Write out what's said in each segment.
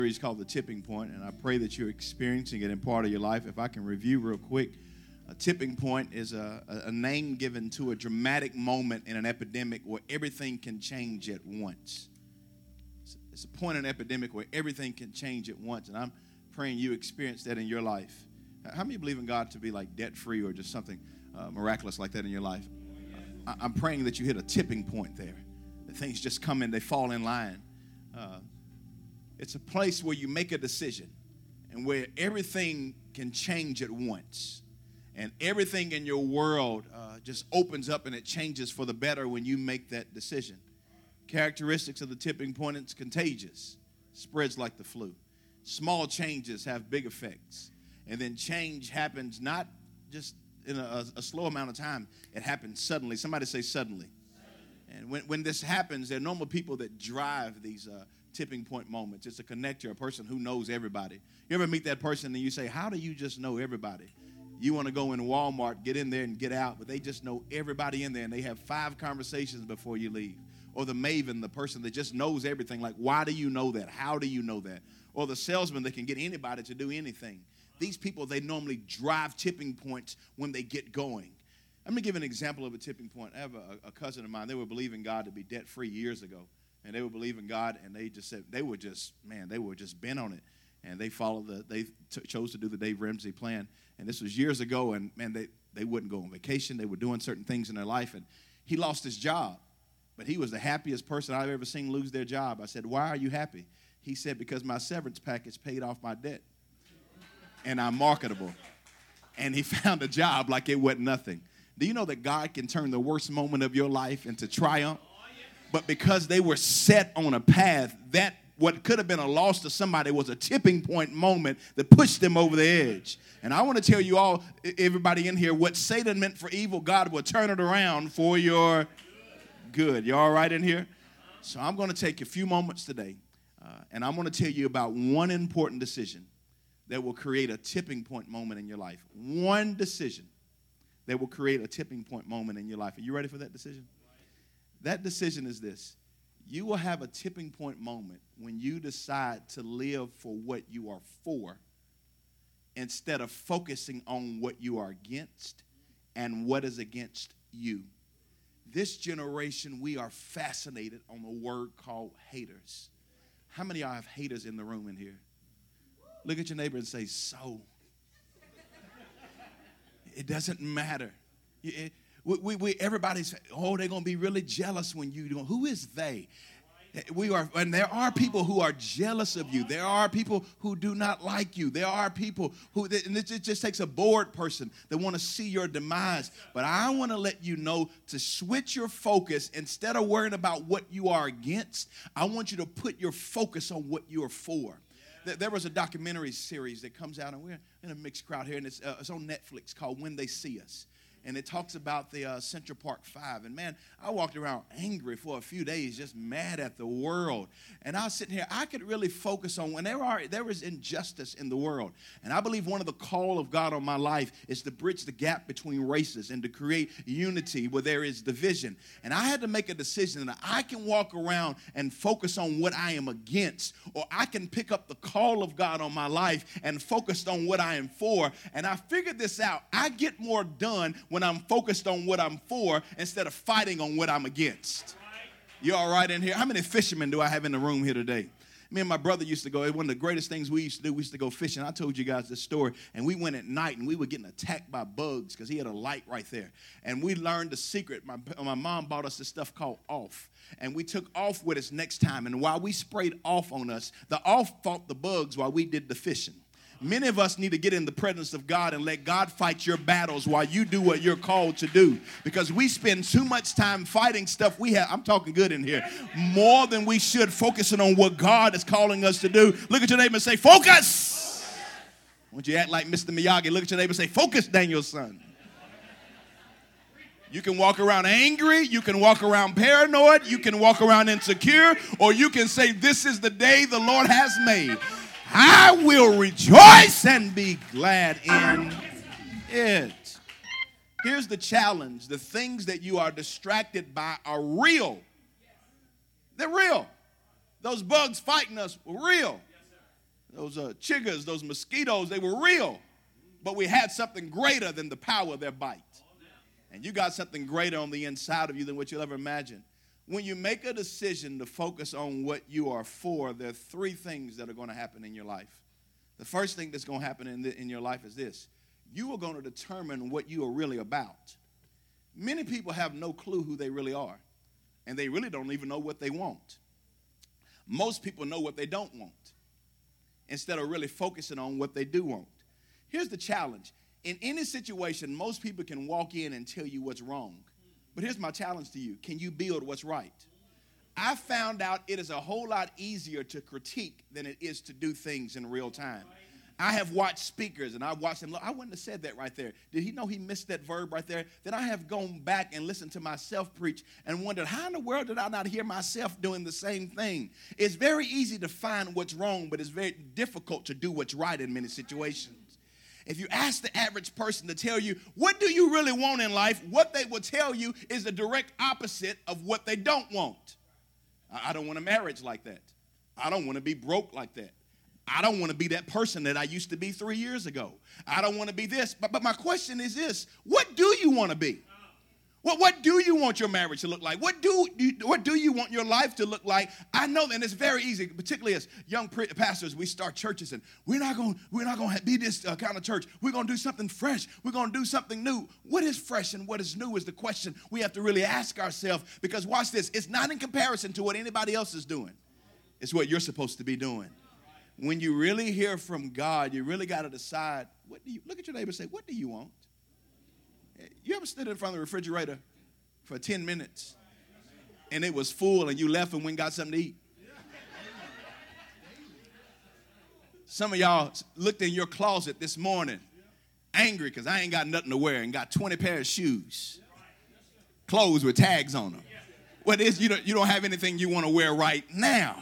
Series called The Tipping Point, and I pray that you're experiencing it in part of your life. If I can review real quick, a tipping point is a name given to a dramatic moment in an epidemic where everything can change at once. It's a point in an epidemic where everything can change at once, and I'm praying you experience that in your life. How many believe in God to be like debt-free or just something miraculous like that in your life? I'm praying that you hit a tipping point there, that things just come in, they fall in line. It's a place where you make a decision and where everything can change at once. And everything in your world just opens up and it changes for the better when you make that decision. Characteristics of the tipping point: it's contagious, spreads like the flu. Small changes have big effects. And then change happens not just in a slow amount of time. It happens suddenly. Somebody say suddenly. And when this happens, there are normal people that drive these tipping point moments. It's a connector, a person who knows everybody. You ever meet that person and you say, how do you just know everybody? You want to go in Walmart, get in there and get out, but they just know everybody in there, and they have 5 conversations before you leave. Or the maven, the person that just knows everything, like, why do you know that? How do you know that? Or the salesman that can get anybody to do anything. These people, they normally drive tipping points when they get going. I'm going to give an example of a tipping point. I have a cousin of mine. They were believing God to be debt-free years ago. And they were believing God, and they just said, they were just bent on it. And they chose to do the Dave Ramsey plan. And this was years ago, and man, they wouldn't go on vacation. They were doing certain things in their life, and he lost his job. But he was the happiest person I've ever seen lose their job. I said, why are you happy? He said, because my severance package paid off my debt, and I'm marketable. And he found a job like it wasn't nothing. Do you know that God can turn the worst moment of your life into triumph? But because they were set on a path, that what could have been a loss to somebody was a tipping point moment that pushed them over the edge. And I want to tell you all, everybody in here, what Satan meant for evil, God will turn it around for your good. You all right in here? So I'm going to take a few moments today, and I'm going to tell you about one important decision that will create a tipping point moment in your life. One decision that will create a tipping point moment in your life. Are you ready for that decision? That decision is this. You will have a tipping point moment when you decide to live for what you are for instead of focusing on what you are against and what is against you. This generation, we are fascinated on a word called haters. How many of y'all have haters in the room in here? Look at your neighbor and say, so. It doesn't matter. Everybody's, they're going to be really jealous when you do. Who is they? And there are people who are jealous of you. There are people who do not like you. There are people who, and it just takes a bored person that want to see your demise. But I want to let you know to switch your focus. Instead of worrying about what you are against, I want you to put your focus on what you are for. There was a documentary series that comes out, and we're in a mixed crowd here, and it's on Netflix called When They See Us. And it talks about the Central Park 5. And, man, I walked around angry for a few days, just mad at the world. And I was sitting here, I could really focus on when there is injustice in the world. And I believe one of the call of God on my life is to bridge the gap between races and to create unity where there is division. And I had to make a decision that I can walk around and focus on what I am against, or I can pick up the call of God on my life and focus on what I am for. And I figured this out. I get more done when I'm focused on what I'm for instead of fighting on what I'm against. You all right in here? How many fishermen do I have in the room here today? Me and my brother used to go. One of the greatest things we used to do, we used to go fishing. I told you guys this story. And we went at night, and we were getting attacked by bugs because he had a light right there. And we learned the secret. My mom bought us this stuff called off. And we took off with us next time. And while we sprayed off on us, the off fought the bugs while we did the fishing. Many of us need to get in the presence of God and let God fight your battles while you do what you're called to do. Because we spend too much time fighting stuff we have. I'm talking good in here. More than we should, focusing on what God is calling us to do. Look at your neighbor and say, focus. Won't you act like Mr. Miyagi? Look at your neighbor and say, focus, Daniel's son. You can walk around angry. You can walk around paranoid. You can walk around insecure. Or you can say, this is the day the Lord has made. I will rejoice and be glad in it. Here's the challenge. The things that you are distracted by are real. They're real. Those bugs fighting us were real. those chiggers, those mosquitoes, they were real. But we had something greater than the power of their bite. And you got something greater on the inside of you than what you'll ever imagine. When you make a decision to focus on what you are for, there are three things that are going to happen in your life. The first thing that's going to happen in your life is this. You are going to determine what you are really about. Many people have no clue who they really are, and they really don't even know what they want. Most people know what they don't want instead of really focusing on what they do want. Here's the challenge. In any situation, most people can walk in and tell you what's wrong. But here's my challenge to you. Can you build what's right? I found out it is a whole lot easier to critique than it is to do things in real time. I have watched speakers, and I watched them. Look, I wouldn't have said that right there. Did he know he missed that verb right there? Then I have gone back and listened to myself preach and wondered, how in the world did I not hear myself doing the same thing? It's very easy to find what's wrong, but it's very difficult to do what's right in many situations. If you ask the average person to tell you, what do you really want in life? What they will tell you is the direct opposite of what they don't want. I don't want a marriage like that. I don't want to be broke like that. I don't want to be that person that I used to be 3 years ago. I don't want to be this. But my question is this. What do you want to be? What do you want your marriage to look like? What do you want your life to look like? I know that it's very easy, particularly as young pastors, we start churches and we're not going to be this kind of church. We're going to do something fresh. We're going to do something new. What is fresh and what is new is the question we have to really ask ourselves, because watch this. It's not in comparison to what anybody else is doing. It's what you're supposed to be doing. When you really hear from God, you really got to decide, look at your neighbor and say, what do you want? You ever stood in front of the refrigerator for 10 minutes and it was full and you left and went and got something to eat? Some of y'all looked in your closet this morning angry because I ain't got nothing to wear and got 20 pairs of shoes, clothes with tags on them. What is, you don't have anything you want to wear right now.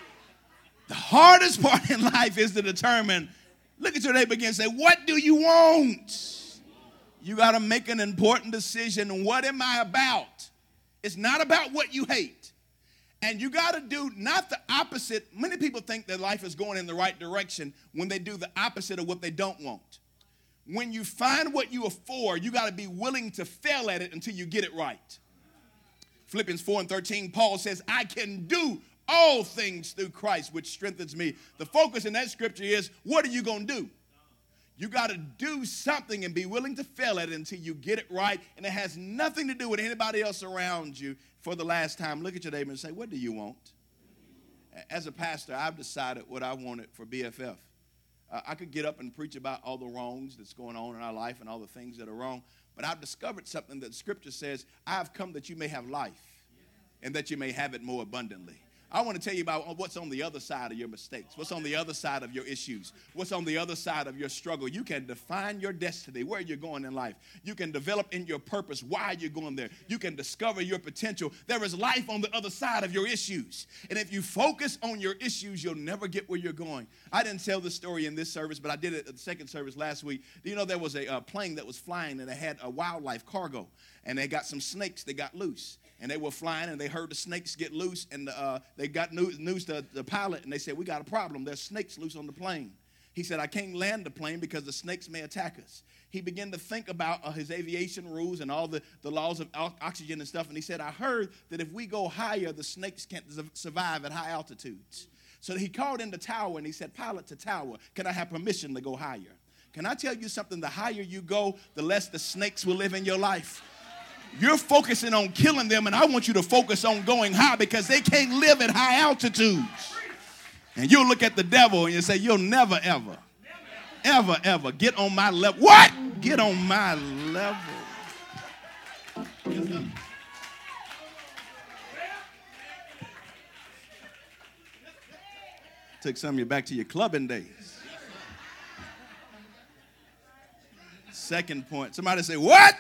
The hardest part in life is to determine, look at your neighbor again and say, what do you want? You got to make an important decision. What am I about? It's not about what you hate. And you got to do not the opposite. Many people think that life is going in the right direction when they do the opposite of what they don't want. When you find what you are for, you got to be willing to fail at it until you get it right. Philippians 4:13, Paul says, I can do all things through Christ, which strengthens me. The focus in that scripture is, what are you going to do? You got to do something and be willing to fail at it until you get it right. And it has nothing to do with anybody else around you. For the last time, look at your neighbor and say, what do you want? As a pastor, I've decided what I wanted for BFF. I could get up and preach about all the wrongs that's going on in our life and all the things that are wrong. But I've discovered something that Scripture says, I have come that you may have life and that you may have it more abundantly. I want to tell you about what's on the other side of your mistakes, what's on the other side of your issues, what's on the other side of your struggle. You can define your destiny, where you're going in life. You can develop in your purpose why you're going there. You can discover your potential. There is life on the other side of your issues. And if you focus on your issues, you'll never get where you're going. I didn't tell this story in this service, but I did it at the second service last week. Do you know there was a plane that was flying and it had a wildlife cargo, and they got some snakes that got loose. And they were flying, and they heard the snakes get loose, and they got news to the pilot, and they said, we got a problem. There's snakes loose on the plane. He said, I can't land the plane because the snakes may attack us. He began to think about his aviation rules and all the laws of oxygen and stuff, and he said, I heard that if we go higher, the snakes can't survive at high altitudes. So he called in the tower, and he said, pilot to tower, can I have permission to go higher? Can I tell you something? The higher you go, the less the snakes will live in your life. You're focusing on killing them, and I want you to focus on going high because they can't live at high altitudes. And you'll look at the devil and you say, you'll never, ever get on my level. What? Get on my level. Took some of you back to your clubbing days. Second point. Somebody say, what?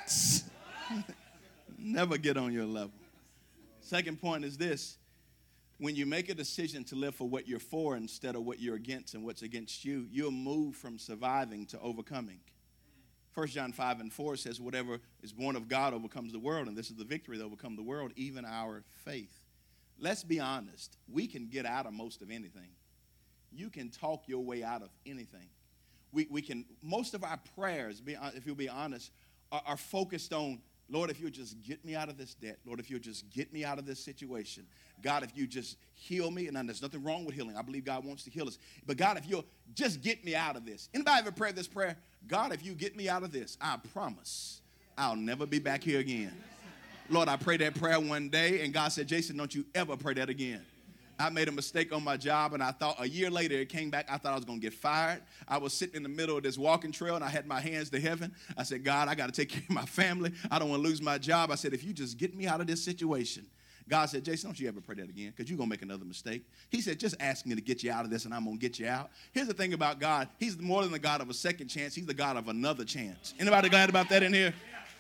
Never get on your level. Second point is this. When you make a decision to live for what you're for instead of what you're against and what's against you, you'll move from surviving to overcoming. 1 John 5:4 says, whatever is born of God overcomes the world, and this is the victory that overcomes the world, even our faith. Let's be honest. We can get out of most of anything. you can talk your way out of anything. We can, most of our prayers, if you'll be honest, are focused on, Lord, if you'll just get me out of this debt. Lord, if you'll just get me out of this situation. God, if you just heal me, and there's nothing wrong with healing. I believe God wants to heal us. But God, if you'll just get me out of this. Anybody ever prayed this prayer? God, if you get me out of this, I promise I'll never be back here again. Lord, I prayed that prayer one day, and God said, Jason, don't you ever pray that again. I made a mistake on my job, and I thought a year later it came back. I thought I was going to get fired. I was sitting in the middle of this walking trail, and I had my hands to heaven. I said, God, I got to take care of my family. I don't want to lose my job. I said, if you just get me out of this situation. God said, Jason, don't you ever pray that again, because you're going to make another mistake. He said, just ask me to get you out of this, and I'm going to get you out. Here's the thing about God. He's more than the God of a second chance. He's the God of another chance. Anybody glad about that in here?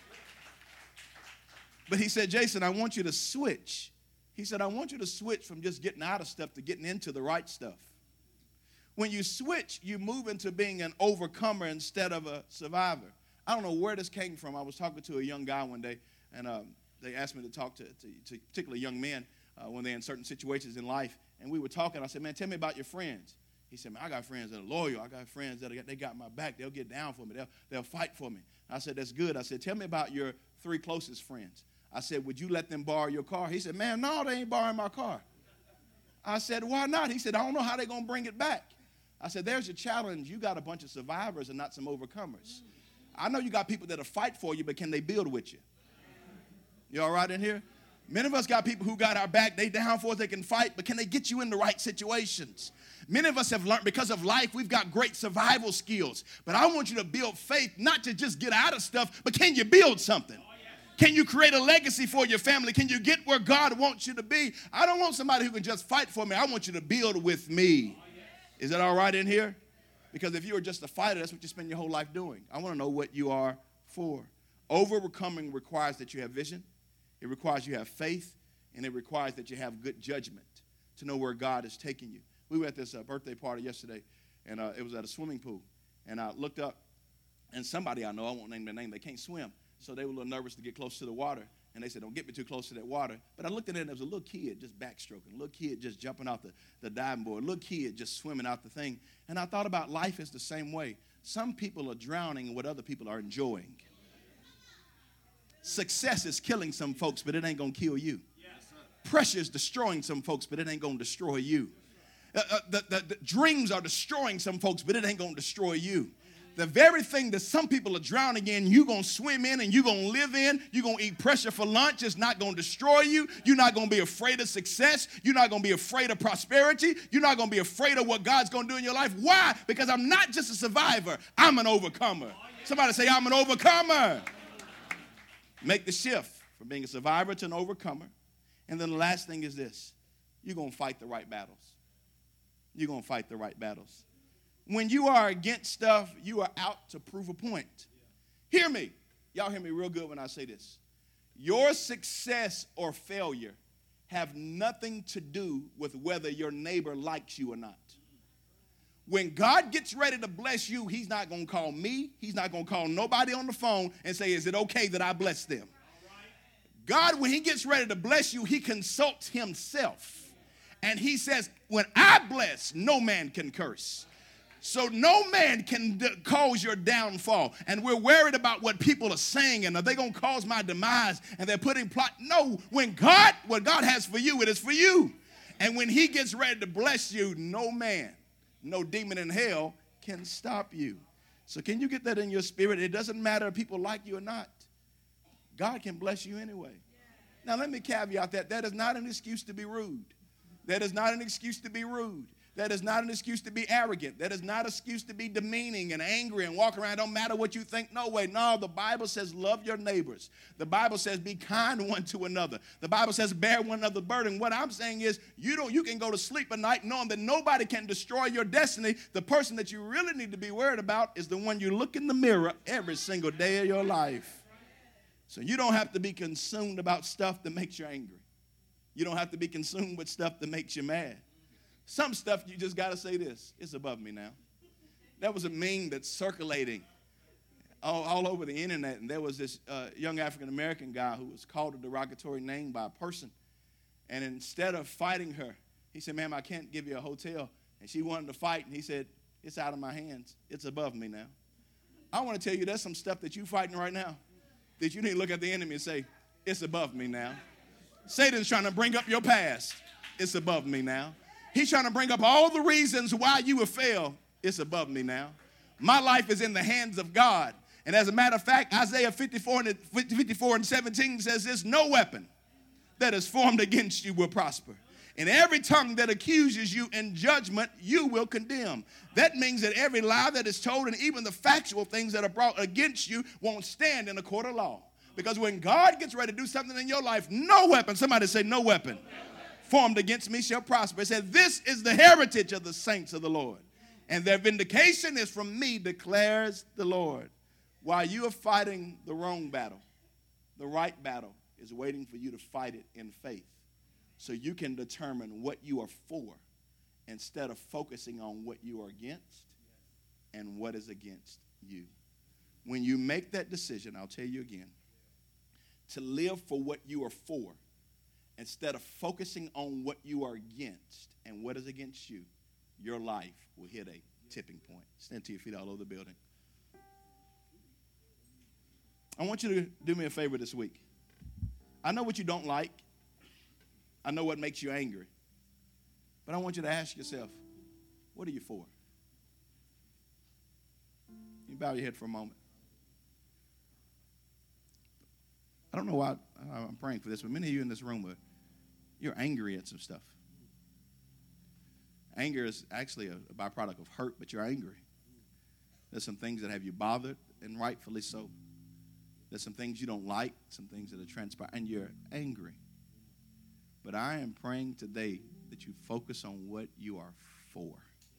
But he said, Jason, I want you to switch. He said, I want you to switch from just getting out of stuff to getting into the right stuff. When you switch, you move into being an overcomer instead of a survivor. I don't know where this came from. I was talking to a young guy one day, and they asked me to talk to particularly young men when they're in certain situations in life. And we were talking. I said, man, tell me about your friends. He said, man, I got friends that are loyal. I got friends that they got my back. They'll get down for me. They'll fight for me. I said, that's good. I said, tell me about your 3 closest friends. I said, would you let them borrow your car? He said, man, no, they ain't borrowing my car. I said, why not? He said, I don't know how they're going to bring it back. I said, there's your challenge. You got a bunch of survivors and not some overcomers. I know you got people that'll fight for you, but can they build with you? You all right in here? Many of us got people who got our back. They down for us. They can fight, but can they get you in the right situations? Many of us have learned because of life, we've got great survival skills. But I want you to build faith, not to just get out of stuff, but can you build something? Can you create a legacy for your family? Can you get where God wants you to be? I don't want somebody who can just fight for me. I want you to build with me. Is that all right in here? Because if you are just a fighter, that's what you spend your whole life doing. I want to know what you are for. Overcoming requires that you have vision. It requires you have faith. And it requires that you have good judgment to know where God is taking you. We were at this birthday party yesterday, and it was at a swimming pool. And I looked up, and somebody I know, I won't name their name, they can't swim. So they were a little nervous to get close to the water. And they said, don't get me too close to that water. But I looked at it, and there was a little kid just backstroking, a little kid just jumping out the diving board, a little kid just swimming out the thing. And I thought about life is the same way. Some people are drowning in what other people are enjoying. Success is killing some folks, but it ain't going to kill you. Pressure is destroying some folks, but it ain't going to destroy you. The dreams are destroying some folks, but it ain't going to destroy you. The very thing that some people are drowning in, you're going to swim in and you're going to live in. You're going to eat pressure for lunch. It's not going to destroy you. You're not going to be afraid of success. You're not going to be afraid of prosperity. You're not going to be afraid of what God's going to do in your life. Why? Because I'm not just a survivor. I'm an overcomer. Somebody say, I'm an overcomer. Make the shift from being a survivor to an overcomer. And then the last thing is this. You're going to fight the right battles. You're going to fight the right battles. When you are against stuff, you are out to prove a point. Hear me. Y'all hear me real good when I say this. Your success or failure have nothing to do with whether your neighbor likes you or not. When God gets ready to bless you, he's not going to call me. He's not going to call nobody on the phone and say, is it okay that I bless them? God, when he gets ready to bless you, he consults himself. And he says, when I bless, no man can curse. So no man can cause your downfall. And we're worried about what people are saying, and are they going to cause my demise? And they're putting plot. No, what God has for you, it is for you. And when he gets ready to bless you, no man, no demon in hell can stop you. So can you get that in your spirit? It doesn't matter if people like you or not. God can bless you anyway. Now let me caveat that is not an excuse to be rude. That is not an excuse to be rude. That is not an excuse to be arrogant. That is not an excuse to be demeaning and angry and walk around. Don't matter what you think. No way. No, the Bible says love your neighbors. The Bible says be kind one to another. The Bible says bear one another's burden. What I'm saying is you can go to sleep at night knowing that nobody can destroy your destiny. The person that you really need to be worried about is the one you look in the mirror every single day of your life. So you don't have to be consumed about stuff that makes you angry. You don't have to be consumed with stuff that makes you mad. Some stuff you just got to say this. It's above me now. That was a meme that's circulating all over the internet. And there was this young African-American guy who was called a derogatory name by a person. And instead of fighting her, he said, ma'am, I can't give you a hotel. And she wanted to fight, and he said, it's out of my hands. It's above me now. I want to tell you there's some stuff that you're fighting right now that you need to look at the enemy and say, it's above me now. Satan's trying to bring up your past. It's above me now. He's trying to bring up all the reasons why you have failed. It's above me now. My life is in the hands of God. And as a matter of fact, Isaiah 54 and 17 says this, no weapon that is formed against you will prosper. And every tongue that accuses you in judgment, you will condemn. That means that every lie that is told and even the factual things that are brought against you won't stand in a court of law. Because when God gets ready to do something in your life, no weapon, somebody say no weapon, formed against me shall prosper. It said, this is the heritage of the saints of the Lord. And their vindication is from me, declares the Lord. While you are fighting the wrong battle, the right battle is waiting for you to fight it in faith. So you can determine what you are for instead of focusing on what you are against and what is against you. When you make that decision, I'll tell you again, to live for what you are for instead of focusing on what you are against and what is against you, your life will hit a tipping point. Stand to your feet all over the building. I want you to do me a favor this week. I know what you don't like. I know what makes you angry. But I want you to ask yourself, what are you for? You bow your head for a moment. I don't know why I'm praying for this, but many of you in this room, you're angry at some stuff. Anger is actually a byproduct of hurt, but you're angry. There's some things that have you bothered, and rightfully so. There's some things you don't like, some things that are transpired, and you're angry. But I am praying today that you focus on what you are for.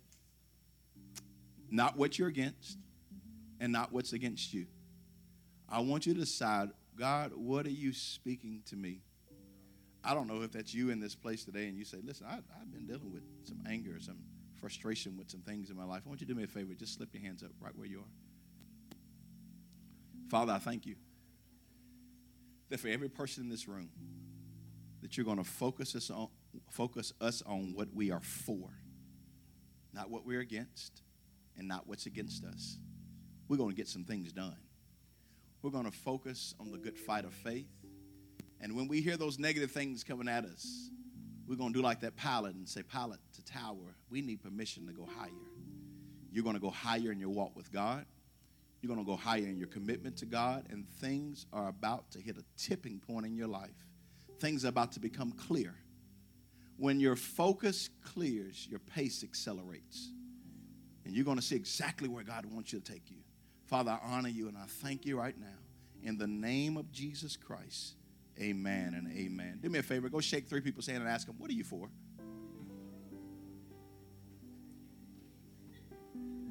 Not what you're against, and not what's against you. I want you to decide, God, what are you speaking to me? I don't know if that's you in this place today, and you say, listen, I've been dealing with some anger, some frustration with some things in my life. I want you to do me a favor. Just slip your hands up right where you are. Father, I thank you that for every person in this room, that you're going to focus us on what we are for, not what we're against, and not what's against us. We're going to get some things done. We're going to focus on the good fight of faith. And when we hear those negative things coming at us, we're going to do like that pilot and say, pilot to tower, we need permission to go higher. You're going to go higher in your walk with God. You're going to go higher in your commitment to God. And things are about to hit a tipping point in your life. Things are about to become clear. When your focus clears, your pace accelerates. And you're going to see exactly where God wants you to take you. Father, I honor you and I thank you right now. In the name of Jesus Christ, amen and amen. Do me a favor. Go shake 3 people's hand and ask them, what are you for?